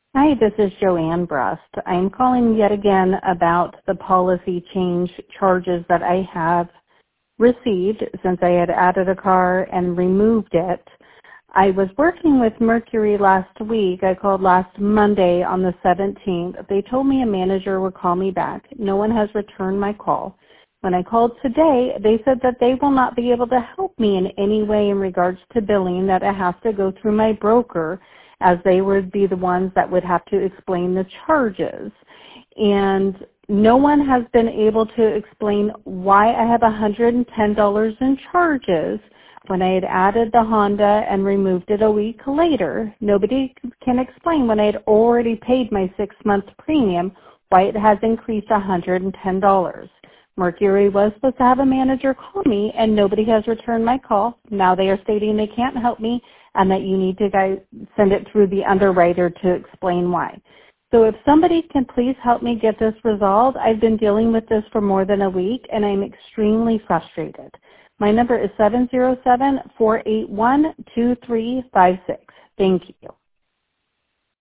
Hi, this is Joanne Brust. I'm calling yet again about the policy change charges that I have received since I had added a car and removed it. I was working with Mercury last week. I called last Monday on the 17th. They told me a manager would call me back. No one has returned my call. When I called today, they said that they will not be able to help me in any way in regards to billing, that I have to go through my broker, as they would be the ones that would have to explain the charges. And no one has been able to explain why I have $110 in charges when I had added the Honda and removed it a week later. Nobody can explain when I had already paid my 6-month premium why it has increased $110. Mercury was supposed to have a manager call me, and nobody has returned my call. Now they are stating they can't help me and that you need to send it through the underwriter to explain why. So if somebody can please help me get this resolved. I've been dealing with this for more than a week, and I'm extremely frustrated. My number is 707-481-2356. Thank you.